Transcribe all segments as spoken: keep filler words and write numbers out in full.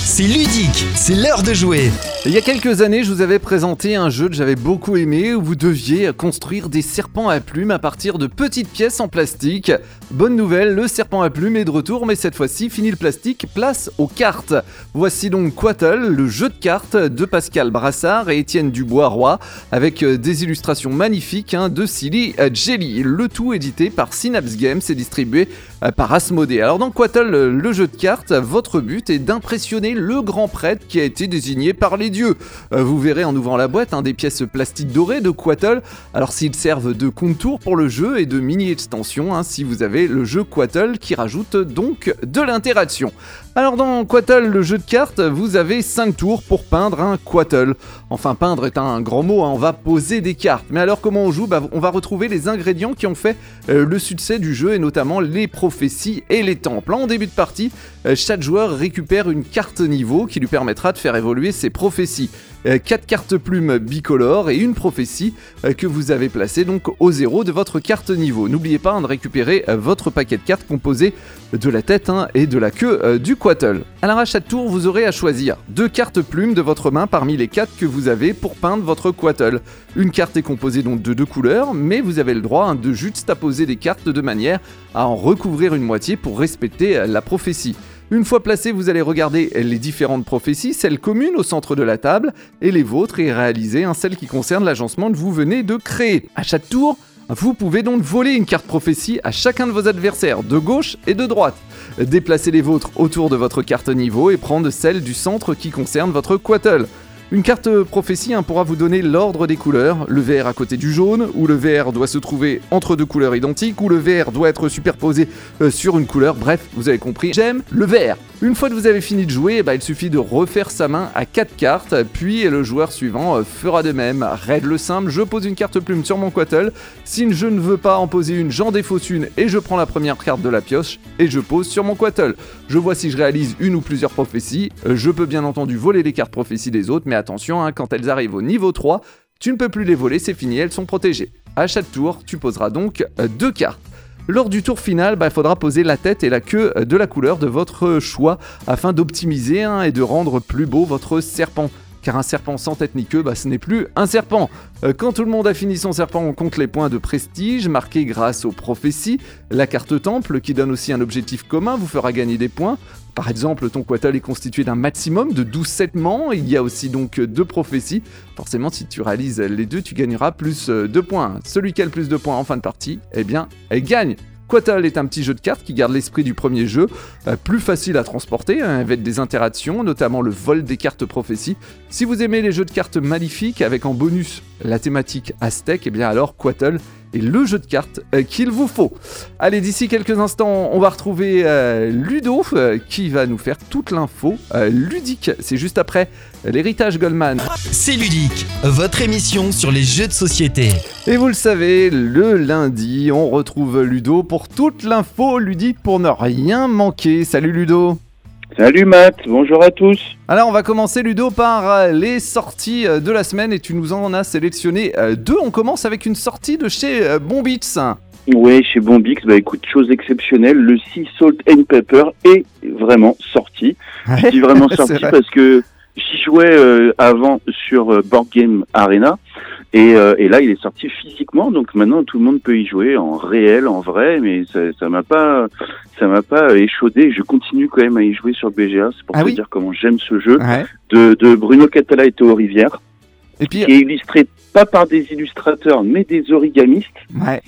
c'est ludique, c'est l'heure de jouer. Il y a quelques années, je vous avais présenté un jeu que j'avais beaucoup aimé où vous deviez construire des serpents à plumes à partir de petites pièces en plastique. Bonne nouvelle, le serpent à plumes est de retour, mais cette fois-ci, fini le plastique, place aux cartes. Voici donc Quattle, le jeu de cartes de Pascal Brassard et Étienne Dubois-Roy, avec des illustrations magnifiques hein, de Silly Jelly. Le tout édité par Synapse Games et distribué par Asmodée. Alors dans Quattle, le jeu de cartes, votre but est d'impressionner le grand prêtre qui a été désigné par les dieux. Vous verrez en ouvrant la boîte hein, des pièces plastiques dorées de Quattle. Alors s'ils servent de contour pour le jeu et de mini-extension hein, si vous avez le jeu Quattle qui rajoute donc de l'interaction. Alors dans Quattle, le jeu de cartes, vous avez cinq tours pour peindre un Quattle. Enfin peindre est un grand mot, hein, on va poser des cartes. Mais alors comment on joue ? Bah, on va retrouver les ingrédients qui ont fait euh, le succès du jeu et notamment les prophéties et les temples. En début de partie, euh, chaque joueur récupère une carte niveau qui lui permettra de faire évoluer ses prophéties. quatre cartes plumes bicolores et une prophétie que vous avez placée donc au zéro de votre carte niveau. N'oubliez pas hein, de récupérer votre paquet de cartes composé de la tête hein, et de la queue euh, du Quattle. Alors à chaque tour, vous aurez à choisir deux cartes plumes de votre main parmi les quatre que vous avez pour peindre votre Quattle. Une carte est composée donc de deux couleurs, mais vous avez le droit hein, de juxtaposer des cartes de manière à en recouvrir une moitié pour respecter la prophétie. Une fois placé, vous allez regarder les différentes prophéties, celles communes au centre de la table, et les vôtres, et réaliser hein, celles qui concernent l'agencement que vous venez de créer. À chaque tour, vous pouvez donc voler une carte prophétie à chacun de vos adversaires, de gauche et de droite. Déplacez les vôtres autour de votre carte niveau et prendre celle du centre qui concerne votre Quattle. Une carte prophétie hein, pourra vous donner l'ordre des couleurs, le vert à côté du jaune, ou le vert doit se trouver entre deux couleurs identiques, ou le vert doit être superposé euh, sur une couleur, bref, vous avez compris, j'aime le vert. Une fois que vous avez fini de jouer, bah, il suffit de refaire sa main à quatre cartes, puis le joueur suivant euh, fera de même. Règle simple, je pose une carte plume sur mon Quattle, si je ne veux pas en poser une, j'en défausse une et je prends la première carte de la pioche et je pose sur mon Quattle. Je vois si je réalise une ou plusieurs prophéties, euh, je peux bien entendu voler les cartes prophéties des autres, mais attention, hein, quand elles arrivent au niveau trois, tu ne peux plus les voler, c'est fini, elles sont protégées. À chaque tour, tu poseras donc euh, deux cartes. Lors du tour final, il bah, faudra poser la tête et la queue de la couleur de votre choix afin d'optimiser hein, et de rendre plus beau votre serpent. Car un serpent sans tête ni queue, bah, ce n'est plus un serpent. Euh, quand tout le monde a fini son serpent, on compte les points de prestige marqués grâce aux prophéties. La carte temple, qui donne aussi un objectif commun, vous fera gagner des points. Par exemple, ton Quattle est constitué d'un maximum de douze segments. Il y a aussi donc deux prophéties. Forcément, si tu réalises les deux, tu gagneras plus de points. Celui qui a le plus de points en fin de partie, eh bien, elle gagne. Quattle est un petit jeu de cartes qui garde l'esprit du premier jeu, euh, plus facile à transporter hein, avec des interactions, notamment le vol des cartes prophéties. Si vous aimez les jeux de cartes maléfiques avec en bonus la thématique aztèque, eh bien alors Quattle est le jeu de cartes euh, qu'il vous faut. Allez, d'ici quelques instants, on va retrouver euh, Ludo euh, qui va nous faire toute l'info euh, ludique. C'est juste après l'héritage Goldman. C'est ludique, votre émission sur les jeux de société. Et vous le savez, le lundi, on retrouve Ludo pour toute l'info ludique pour ne rien manquer. Salut Ludo. Salut Matt, bonjour à tous. Alors on va commencer Ludo par les sorties de la semaine et tu nous en as sélectionné deux. On commence avec une sortie de chez Bombix. Oui, chez Bombix, bah écoute, chose exceptionnelle, le Sea Salt and Pepper est vraiment sorti. Ouais, je dis vraiment sorti parce que j'y jouais euh, avant sur euh, Board Game Arena et, euh, et là il est sorti physiquement, donc maintenant tout le monde peut y jouer en réel, en vrai, mais ça, ça m'a pas, ça m'a pas échaudé. Je continue quand même à y jouer sur B G A, c'est pour ah te oui dire comment j'aime ce jeu ouais. de, de Bruno Catala et Théo Rivière, et puis, qui est illustré pas par des illustrateurs mais des origamistes. Ouais.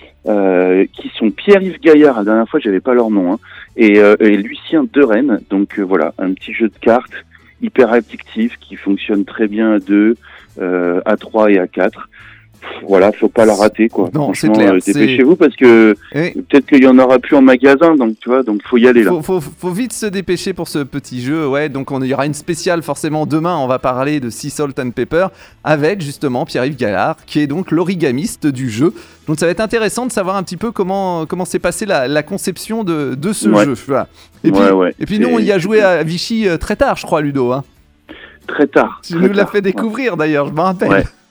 Euh, qui sont Pierre-Yves Gaillard, la dernière fois j'avais pas leur nom, hein, et, euh, et Lucien Derennes. Donc euh, voilà, un petit jeu de cartes hyper addictif qui fonctionne très bien à deux, euh, à trois et à quatre. Voilà, faut pas la rater quoi. Non, franchement, c'est clair, euh, dépêchez-vous parce que oui. peut-être qu'il y en aura plus en magasin, donc tu vois, donc faut y aller là. Faut, faut, faut vite se dépêcher pour ce petit jeu, ouais. Donc on y aura une spéciale forcément demain. On va parler de Sea Salt and Pepper avec justement Pierre-Yves Gallard, qui est donc l'origamiste du jeu. Donc ça va être intéressant de savoir un petit peu comment comment s'est passée la, la conception de de ce ouais. jeu. Voilà. Et puis ouais, ouais. et puis nous on y a joué à Vichy très tard, je crois, Ludo. Hein. Très tard. Tu très nous tard. l'as fait découvrir ouais. d'ailleurs, je me rappelle. Ouais.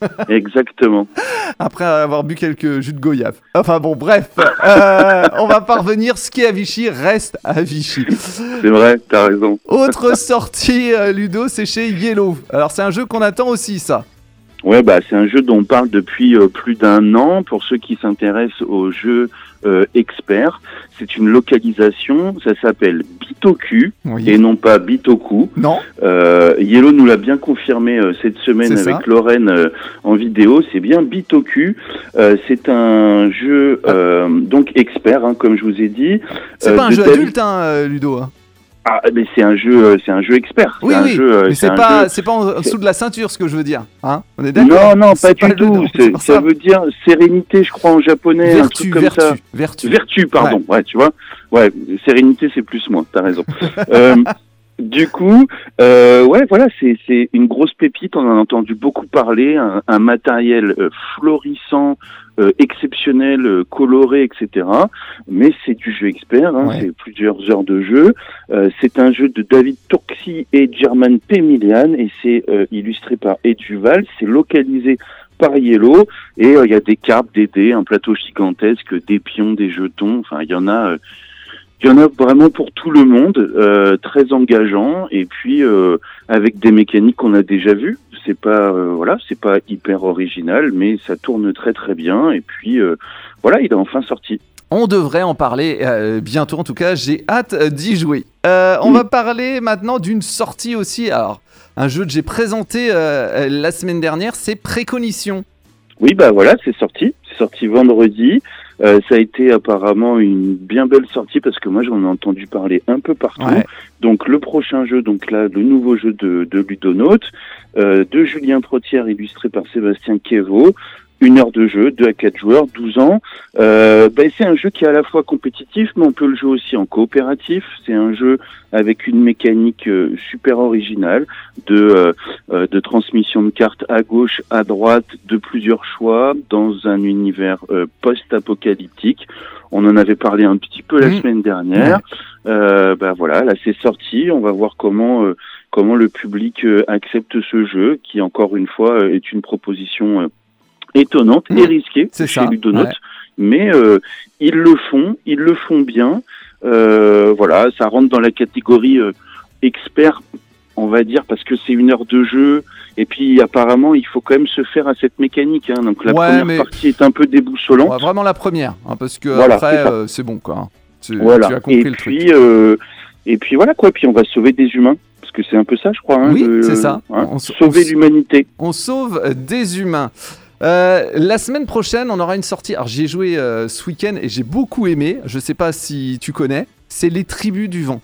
Exactement. Après avoir bu quelques jus de goyave. Enfin bon, bref, euh, on va pas revenir. Ce qui est à Vichy reste à Vichy. C'est vrai, t'as raison. Autre sortie, euh, Ludo, c'est chez Yellow. Alors c'est un jeu qu'on attend aussi, ça. Ouais, bah c'est un jeu dont on parle depuis euh, plus d'un an. Pour ceux qui s'intéressent aux jeux euh, experts, c'est une localisation. Ça s'appelle Bitoku Oui. et non pas Bitoku. Non. Euh, Yellow nous l'a bien confirmé euh, cette semaine C'est avec ça. Lorraine euh, en vidéo. C'est bien Bitoku. Euh, c'est un jeu euh, donc expert, hein, comme je vous ai dit. C'est euh, pas un de jeu David- adulte, hein, euh, Ludo. Hein. Ah, mais c'est un jeu, euh, c'est un jeu expert. Oui, c'est un oui, jeu, euh, mais c'est un pas, jeu- c'est pas en dessous de la ceinture, ce que je veux dire. Hein, on est Non, d'accord. non, C'est pas du le tout. Ludo, C'est- c'est pour ça veut dire sérénité, je crois, en japonais, un Vertu, truc comme vertu, ça. vertu. Vertu, pardon. Ouais. tu vois. Ouais, sérénité, c'est plus moi. T'as raison. euh, du coup, euh, ouais, voilà, c'est c'est une grosse pépite. On en a entendu beaucoup parler. Un, un matériel euh, florissant, euh, exceptionnel, euh, coloré, et cetera. Mais c'est du jeu expert. Hein, Ouais. C'est plusieurs heures de jeu. Euh, c'est un jeu de David Turczi et German Pemilian et c'est euh, illustré par Ed Duval. C'est localisé par Yellow et euh, il y a des cartes, des dés, un plateau gigantesque, des pions, des jetons. Enfin, il y en a. Euh, Il y en a vraiment pour tout le monde, euh, très engageant et puis euh, avec des mécaniques qu'on a déjà vues. C'est pas euh, voilà, c'est pas hyper original, mais ça tourne très très bien. Et puis euh, voilà, il est enfin sorti. On devrait en parler euh, bientôt, en tout cas, j'ai hâte euh, d'y jouer. Euh, on Oui. va parler maintenant d'une sortie aussi. Alors, un jeu que j'ai présenté euh, la semaine dernière, c'est Précognition. Oui, bah voilà, c'est sorti. C'est sorti vendredi. Euh, ça a été apparemment une bien belle sortie parce que moi j'en ai entendu parler un peu partout. Ouais. Donc le prochain jeu, donc là le nouveau jeu de, de Ludonaute, euh, de Julien Protière illustré par Sébastien Quévot. Une heure de jeu, deux à quatre joueurs, douze ans. Euh, ben c'est un jeu qui est à la fois compétitif, mais on peut le jouer aussi en coopératif. C'est un jeu avec une mécanique euh, super originale de, euh, euh, de transmission de cartes à gauche, à droite, de plusieurs choix, dans un univers euh, post-apocalyptique. On en avait parlé un petit peu la Mmh. semaine dernière. Euh, ben voilà, là c'est sorti. On va voir comment... Euh, comment le public euh, accepte ce jeu, qui encore une fois euh, est une proposition... Euh, étonnante Mmh, et risquée c'est chez ça, Ludonaute, ouais. mais euh, ils le font, ils le font bien. Euh, voilà, ça rentre dans la catégorie euh, expert, on va dire, parce que c'est une heure de jeu. Et puis apparemment, il faut quand même se faire à cette mécanique. Hein. Donc la Ouais, première mais- partie est un peu déboussolante. Ouais, vraiment la première, hein, parce que Voilà, après, c'est ça. euh, c'est bon, quoi. hein. Tu, Voilà. tu as compris Et le truc. puis, euh, et puis voilà quoi. Puis on va sauver des humains, parce que c'est un peu ça, je crois. Hein, Oui, de- c'est ça. hein, On s- sauver on s- l'humanité. On sauve des humains. Euh, la semaine prochaine, on aura une sortie. Alors, j'y ai joué euh, ce week-end et j'ai beaucoup aimé. Je sais pas si tu connais. C'est Les Tribus du Vent.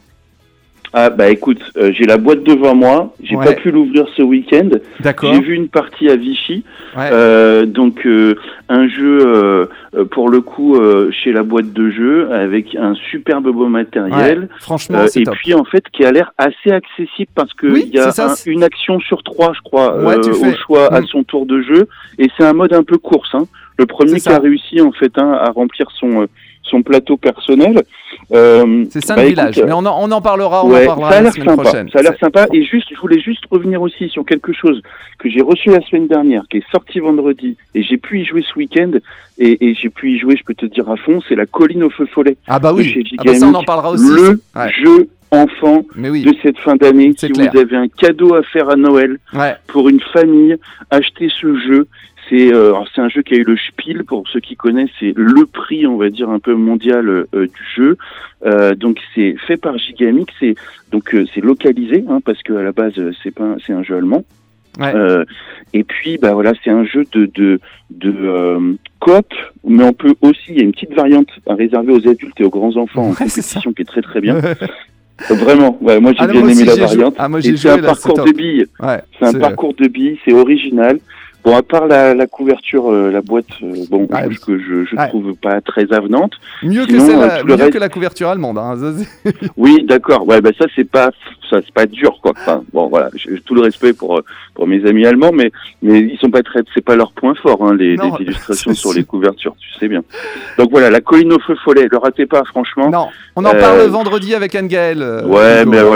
Ah bah écoute, euh, j'ai la boîte devant moi. J'ai Ouais. pas pu l'ouvrir ce week-end. D'accord. J'ai vu une partie à Vichy. Ouais. Euh, donc euh, un jeu euh, euh, pour le coup euh, chez la boîte de jeu avec un superbe beau matériel. Ouais. Franchement, Euh, c'est et top. puis en fait qui a l'air assez accessible parce que Oui, il y a c'est ça, un- c'est- une action sur trois je crois Ouais, euh, tu au fais. choix à Mm. son tour de jeu et c'est un mode un peu course. Hein. Le premier C'est qui ça. a réussi en fait hein, à remplir son euh, son plateau personnel. Euh, C'est ça bah, le écoute, village. Mais on en, on en parlera, on ouais, en parlera ça a la l'air semaine sympa. prochaine. Ça a l'air C'est- sympa. Et juste, je voulais juste revenir aussi sur quelque chose que j'ai reçu la semaine dernière, qui est sorti vendredi, et j'ai pu y jouer ce week-end, et, et j'ai pu y jouer, je peux te dire à fond, c'est la colline au feu follet. Ah bah de oui. chez Ah bah ça, on en Gigamic, parlera aussi. Le Ouais. jeu enfant Mais oui. de cette fin d'année. C'est Si clair. vous avez un cadeau à faire à Noël Ouais. pour une famille, achetez ce jeu. C'est euh, alors c'est un jeu qui a eu le Spiel, pour ceux qui connaissent, c'est le prix, on va dire, un peu mondial euh, du jeu. Euh, donc c'est fait par Gigamic, c'est donc euh, c'est localisé, hein, parce que à la base euh, c'est pas un- c'est un jeu allemand. Ouais. Euh, et puis bah voilà, c'est un jeu de de de euh, coop, mais on peut aussi, il y a une petite variante réservée aux adultes et aux grands enfants en Ouais, c'est ça. compétition qui est très très bien. Vraiment, ouais, moi j'ai Ah non, bien moi aimé aussi, la j'ai joué. variante. Ah, moi, Et j'ai c'est joué, un là, c'est parcours top. de billes. Ouais. C'est un C'est- parcours de billes, c'est original. Bon, à part la, la couverture, euh, la boîte, euh, bon, Ouais. je- que je, je Ouais. trouve pas très avenante. Mieux, que, Sinon, celle, euh, tout le mieux reste- que la couverture allemande. Hein. Ça, c'est- Oui, d'accord. Ouais, bah ça c'est pas, ça c'est pas dur quoi. Enfin, bon, voilà, j'ai tout le respect pour euh, pour mes amis allemands, mais mais ils sont pas très, c'est pas leur point fort, hein, les, Non, les illustrations c'est sur sûr. les couvertures, tu sais bien. Donc voilà, la colline au feu follet, le ratez pas, franchement. Non, on en Euh, parle vendredi avec Anne-Gaëlle. euh, Ouais, Hugo. mais voilà.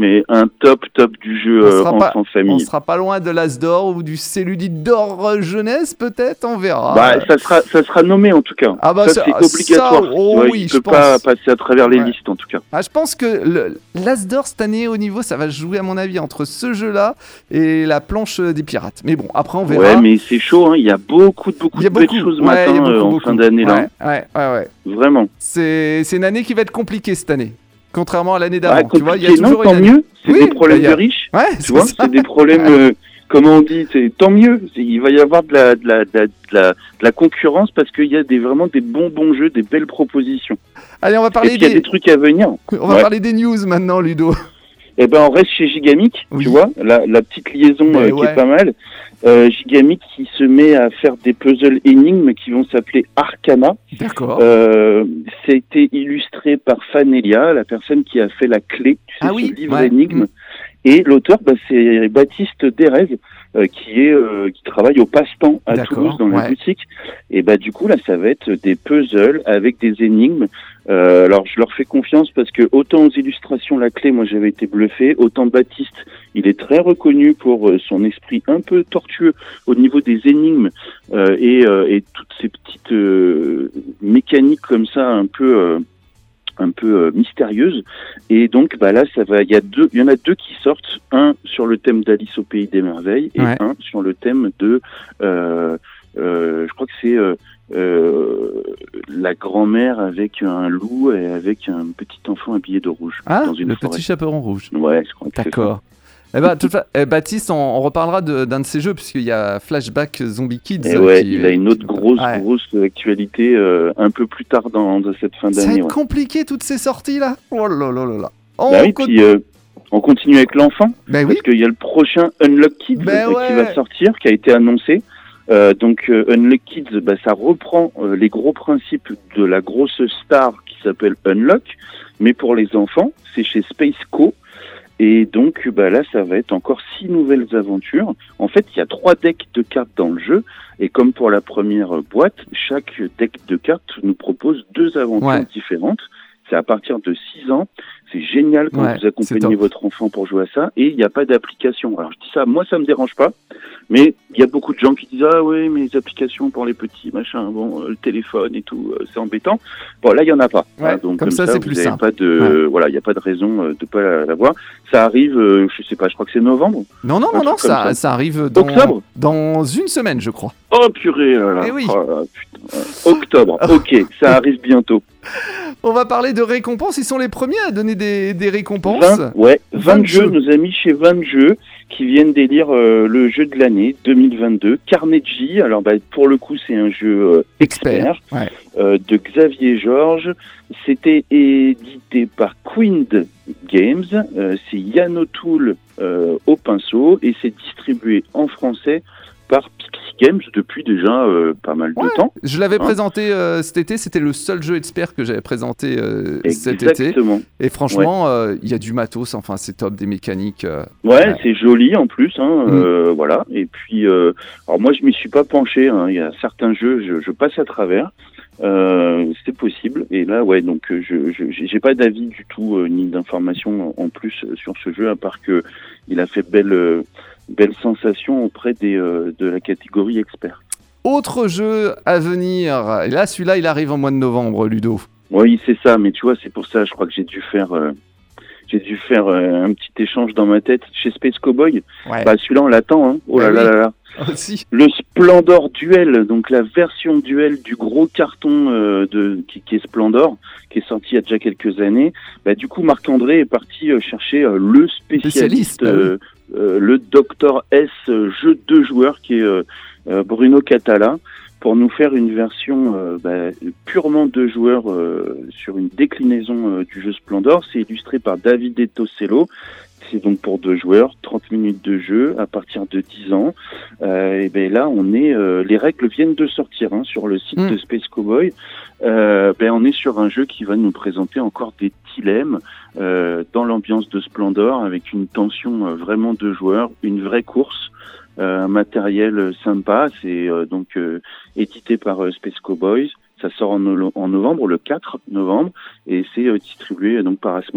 mais un top top du jeu euh, enfant famille. On sera pas loin de l'As d'or ou du Cellulite d'or jeunesse peut-être, on verra. Bah ça sera ça sera nommé en tout cas. Ah bah ça, ça c'est obligatoire. Ça, oh ouais, oui, il je peut pense. pas passer à travers les ouais. listes en tout cas. Ah, je pense que le, l'As d'or cette année au niveau, ça va jouer à mon avis entre ce jeu-là et la planche des pirates. Mais bon, après on verra. Ouais, mais c'est chaud, hein. Il y a beaucoup de beaucoup il y a de beaucoup. belles choses ouais, matin beaucoup, euh, en beaucoup. fin d'année là. Ouais, ouais, ouais, ouais. Vraiment. C'est c'est une année qui va être compliquée cette année. Contrairement à l'année d'avant, ouais, tu vois, il y a toujours non, tant une année. mieux. C'est oui, des problèmes bah, a... de riches. Ouais, tu c'est vois, ça. c'est des problèmes. Euh, comment on dit, c'est tant mieux. C'est, il va y avoir de la de la de la, de la, de la concurrence parce qu'il y a des vraiment des bons bons jeux, des belles propositions. Allez, on va parler Et puis, des. Il y a des trucs à venir. On va ouais. parler des news maintenant, Ludo. Eh ben, on reste chez Gigamic, oui. tu vois, la, la petite liaison euh, ouais. qui est pas mal. Euh, Gigamic qui se met à faire des puzzles énigmes qui vont s'appeler Arcana. D'accord. Euh, c'était illustré par Fanelia, la personne qui a fait la clé, tu sais, ah, ce oui livre ouais. énigme. Mmh. Et l'auteur, bah, c'est Baptiste Derez, euh, qui est euh, qui travaille au Passe-Temps à D'accord, Toulouse dans ouais. la boutique. Et bah du coup là, ça va être des puzzles avec des énigmes. Euh, alors je leur fais confiance parce que autant aux illustrations la clé, moi j'avais été bluffé, autant Baptiste, il est très reconnu pour euh, son esprit un peu tortueux au niveau des énigmes euh, et, euh, et toutes ces petites euh, mécaniques comme ça un peu euh, un peu euh, mystérieuse. Et donc bah là ça va il y a deux il y en a deux qui sortent, un sur le thème d'Alice au pays des merveilles et ouais. un sur le thème de euh, euh, je crois que c'est euh, euh, la grand-mère avec un loup et avec un petit enfant habillé de rouge ah, dans une le forêt. Petit chaperon rouge. Ouais, je crois que d'accord. Eh ben, toute fa... eh, Baptiste, on, on reparlera de, d'un de ses jeux, puisqu'il y a Flashback Zombie Kids. Et ouais, qui, il a une autre qui... grosse, ouais. grosse actualité euh, un peu plus tard dans, dans cette fin d'année. Ça va être ouais. compliqué, toutes ces sorties-là. Oh là là là là. On, bah oui, con... puis, euh, on continue avec l'enfant, ben oui. parce qu'il y a le prochain Unlock Kids ben euh, ouais. qui va sortir, qui a été annoncé. Euh, donc euh, Unlock Kids, bah, ça reprend euh, les gros principes de la grosse star qui s'appelle Unlock, mais pour les enfants, c'est chez Space Co. Et donc bah là, ça va être encore six nouvelles aventures. En fait, il y a trois decks de cartes dans le jeu, et comme pour la première boîte, chaque deck de cartes nous propose deux aventures ouais. différentes. C'est à partir de six ans. C'est génial quand ouais, vous accompagnez votre enfant pour jouer à ça. Et il n'y a pas d'application. Alors je dis ça, moi ça me dérange pas. Mais il y a beaucoup de gens qui disent ah oui, mais les applications pour les petits, machin, bon, euh, le téléphone et tout, euh, c'est embêtant. Bon là il y en a pas. Ouais, hein, donc comme, comme ça, ça, c'est vous plus avez simple. pas de, ouais. voilà, il y a pas de raison euh, de pas l'avoir. Ça arrive, euh, je sais pas, je crois que c'est novembre. Non non non non, ça, ça ça arrive dans octobre dans une semaine, je crois. Oh purée, là. Eh oui. Oh, là, putain. Octobre. Ok, ça arrive bientôt. On va parler de récompenses. Ils sont les premiers à donner des, des récompenses. vingt, ouais, vingt, vingt jeux. jeux. Nos amis chez vingt jeux qui viennent d'élire euh, le jeu de l'année deux mille vingt-deux. Carnegie. Alors, bah, pour le coup, c'est un jeu euh, expert, expert ouais. euh, de Xavier Georges. C'était édité par Queen Games. Euh, c'est Yann O'Toole euh, au pinceau et c'est distribué en français par Pixie Games depuis déjà euh, pas mal ouais, de temps. Je l'avais hein. présenté euh, cet été, c'était le seul jeu expert que j'avais présenté euh, cet été. Exactement. Et franchement, il ouais. euh, y a du matos, enfin c'est top, des mécaniques. Euh, ouais, ouais, c'est joli en plus, hein, mm. euh, voilà. Et puis, euh, alors moi je m'y suis pas penché, hein, il y a certains jeux, je, je passe à travers. Euh, c'est possible et là ouais donc je, je j'ai pas d'avis du tout euh, ni d'informations en plus euh, sur ce jeu à part que il a fait belle euh, belle sensation auprès des euh, de la catégorie expert. Autre jeu à venir, et là celui-là il arrive en mois de novembre, Ludo. Oui c'est ça, mais tu vois c'est pour ça je crois que j'ai dû faire euh, j'ai dû faire euh, un petit échange dans ma tête chez Space Cowboy. Ouais. Bah celui-là on l'attend hein. Oh là bah là oui. là là. Aussi. Le Splendor Duel, donc la version duel du gros carton euh, de qui, qui est Splendor, qui est sorti il y a déjà quelques années. Bah du coup Marc André est parti euh, chercher euh, le spécialiste, spécialiste euh, oui. euh, le docteur S euh, jeu de joueurs qui est euh, euh, Bruno Catala, pour nous faire une version euh, bah, purement de joueurs euh, sur une déclinaison euh, du jeu Splendor. C'est illustré par David Etosello. C'est donc pour deux joueurs, trente minutes de jeu à partir de dix ans. Euh, et ben là, on est, euh, les règles viennent de sortir hein, sur le site mmh. de Space Cowboy. Euh, ben on est sur un jeu qui va nous présenter encore des dilemmes euh, dans l'ambiance de Splendor, avec une tension euh, vraiment de joueurs, une vraie course. Euh, un matériel sympa, c'est euh, donc euh, édité par euh, Space Cowboys. Ça sort en, no- en novembre, le quatre novembre, et c'est euh, distribué donc par Asmodée.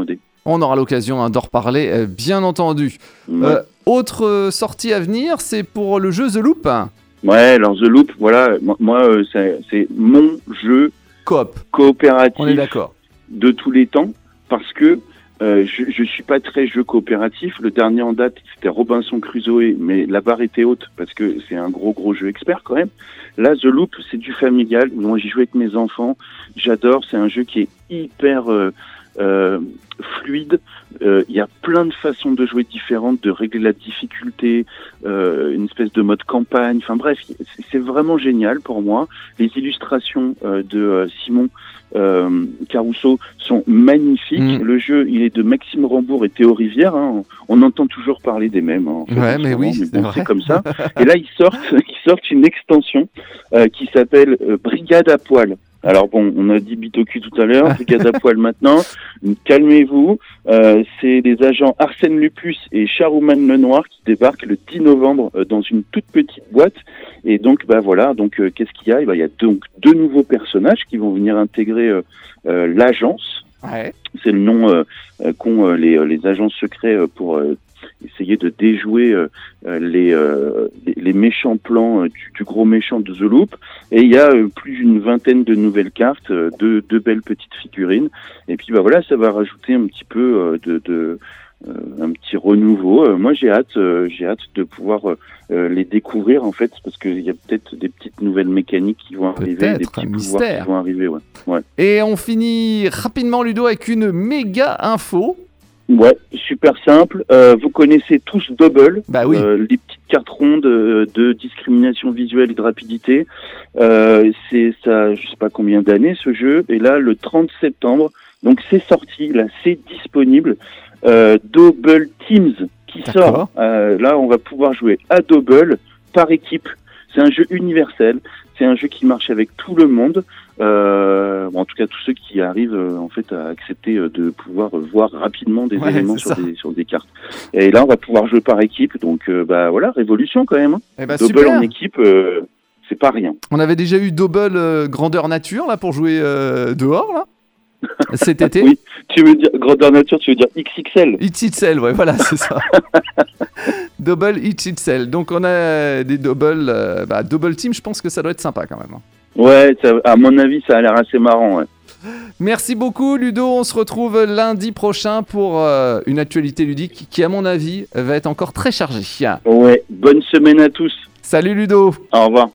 On aura l'occasion hein, d'en reparler, euh, bien entendu. Ouais. Euh, autre euh, sortie à venir, c'est pour le jeu The Loop. Ouais, alors The Loop, voilà, moi, moi euh, c'est, c'est mon jeu Coop. coopératif On est d'accord. de tous les temps, parce que euh, je, je suis pas très jeu coopératif. Le dernier en date, c'était Robinson Crusoe, mais la barre était haute parce que c'est un gros gros jeu expert quand même. Là, The Loop, c'est du familial. Moi, j'y joue avec mes enfants. J'adore. C'est un jeu qui est hyper euh, euh, fluide. Il euh, y a plein de façons de jouer différentes, de régler la difficulté, euh, une espèce de mode campagne. Enfin bref, c'est, c'est vraiment génial pour moi. Les illustrations euh, de euh, Simon euh, Caruso sont magnifiques. Mmh. Le jeu, il est de Maxime Rambourg et Théo Rivière. Hein. On, on entend toujours parler des mêmes. Hein, en fait, ouais, mais oui, mais c'est, bon, c'est comme ça. Et là, ils sortent, ils sortent une extension euh, qui s'appelle euh, Brigade à poil. Alors bon, on a dit bite au cul tout à l'heure, Brigade à poil maintenant. Calmez-vous, euh, c'est les agents Arsène Lupus et Charouman le Noir qui débarquent le dix novembre euh, dans une toute petite boîte. Et donc, bah voilà, donc euh, qu'est-ce qu'il y a ? Eh ben, il y a donc deux nouveaux personnages qui vont venir intégrer euh, euh, l'agence. Ouais. C'est le nom euh, qu'ont euh, les, les agents secrets euh, pour euh, essayer de déjouer euh, les, euh, les méchants plans euh, du, du gros méchant de The Loop. Et il y a euh, plus d'une vingtaine de nouvelles cartes, euh, deux, deux belles petites figurines. Et puis bah voilà, ça va rajouter un petit peu euh, de, de euh, un petit renouveau. Euh, moi j'ai hâte, euh, j'ai hâte de pouvoir euh, les découvrir en fait, parce qu'il y a peut-être des petites nouvelles mécaniques qui vont arriver, peut-être, des petits un pouvoirs mystère. qui vont arriver. Ouais. Ouais. Et on finit rapidement Ludo avec une méga info. Ouais, super simple. Euh, vous connaissez tous Double, bah oui. euh, les petites cartes rondes euh, de discrimination visuelle et de rapidité. Euh, c'est ça, je sais pas combien d'années ce jeu. Et là, le trente septembre, donc c'est sorti, là c'est disponible. Euh, Double Teams qui D'accord. sort. Euh, là, on va pouvoir jouer à Double par équipe. C'est un jeu universel. C'est un jeu qui marche avec tout le monde. Euh, bon, en tout cas, tous ceux qui arrivent euh, en fait à accepter euh, de pouvoir euh, voir rapidement des ouais, éléments sur des, sur des cartes. Et là, on va pouvoir jouer par équipe. Donc, euh, bah voilà, révolution quand même. Hein. Eh bah, Double super. en équipe, euh, c'est pas rien. On avait déjà eu Double euh, grandeur nature là pour jouer euh, dehors là. Cet été. Oui, tu veux dire grandeur nature, tu veux dire X X L. X X L, ouais, voilà, c'est ça. Double X X L. Donc on a des double, euh, bah, double team. Je pense que ça doit être sympa quand même. Ouais, ça, à mon avis, ça a l'air assez marrant. Ouais. Merci beaucoup, Ludo. On se retrouve lundi prochain pour euh, une actualité ludique qui, à mon avis, va être encore très chargée. Ouais, bonne semaine à tous. Salut, Ludo. Au revoir.